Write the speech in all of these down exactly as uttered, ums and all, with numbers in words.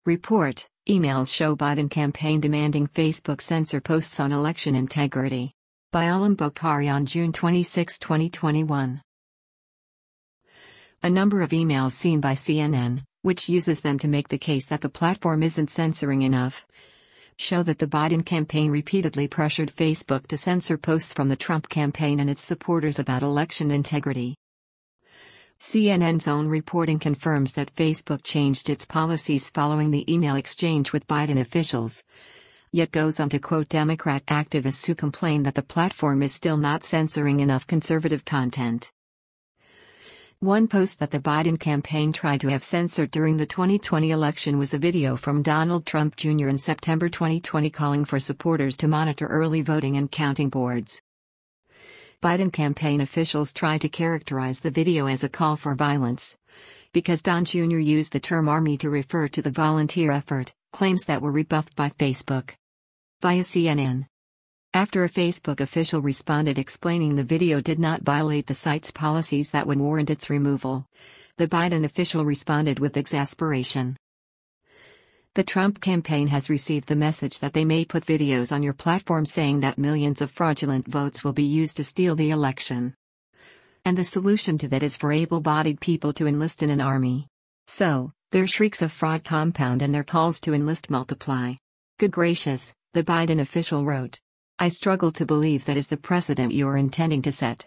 Report: Emails show Biden campaign demanding Facebook censor posts on election integrity. By Alam Bokhari on June twenty-sixth, twenty twenty-one. A number of emails seen by C N N, which uses them to make the case that the platform isn't censoring enough, show that the Biden campaign repeatedly pressured Facebook to censor posts from the Trump campaign and its supporters about election integrity. C N N's own reporting confirms that Facebook changed its policies following the email exchange with Biden officials, yet goes on to quote Democrat activists who complain that the platform is still not censoring enough conservative content. One post that the Biden campaign tried to have censored during the twenty twenty election was a video from Donald Trump Junior in September twenty twenty calling for supporters to monitor early voting and counting boards. Biden campaign officials tried to characterize the video as a call for violence, because Don Junior used the term army to refer to the volunteer effort, claims that were rebuffed by Facebook. Via C N N. After a Facebook official responded explaining the video did not violate the site's policies that would warrant its removal, the Biden official responded with exasperation. The Trump campaign has received the message that they may put videos on your platform saying that millions of fraudulent votes will be used to steal the election. And the solution to that is for able-bodied people to enlist in an army. So, their shrieks of fraud compound and their calls to enlist multiply. Good gracious, the Biden official wrote. I struggle to believe that is the precedent you are intending to set.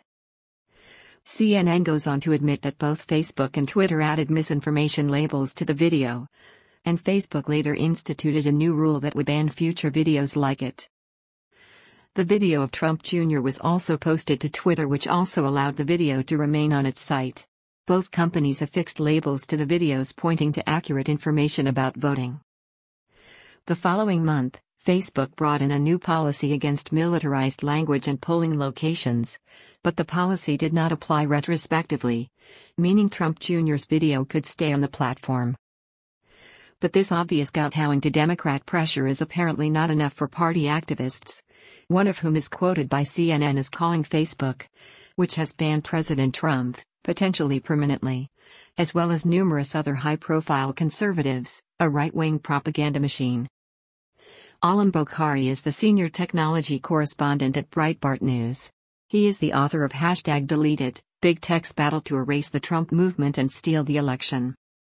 C N N goes on to admit that both Facebook and Twitter added misinformation labels to the video, and Facebook later instituted a new rule that would ban future videos like it. The video of Trump Junior was also posted to Twitter, which also allowed the video to remain on its site. Both companies affixed labels to the videos pointing to accurate information about voting. The following month, Facebook brought in a new policy against militarized language and polling locations, but the policy did not apply retrospectively, meaning Trump Junior's video could stay on the platform. But this obvious kowtowing to Democrat pressure is apparently not enough for party activists, one of whom is quoted by C N N as calling Facebook, which has banned President Trump, potentially permanently, as well as numerous other high-profile conservatives, a right-wing propaganda machine. Alam Bokhari is the senior technology correspondent at Breitbart News. He is the author of Hashtag Deleted, Big Tech's Battle to Erase the Trump Movement and Steal the Election.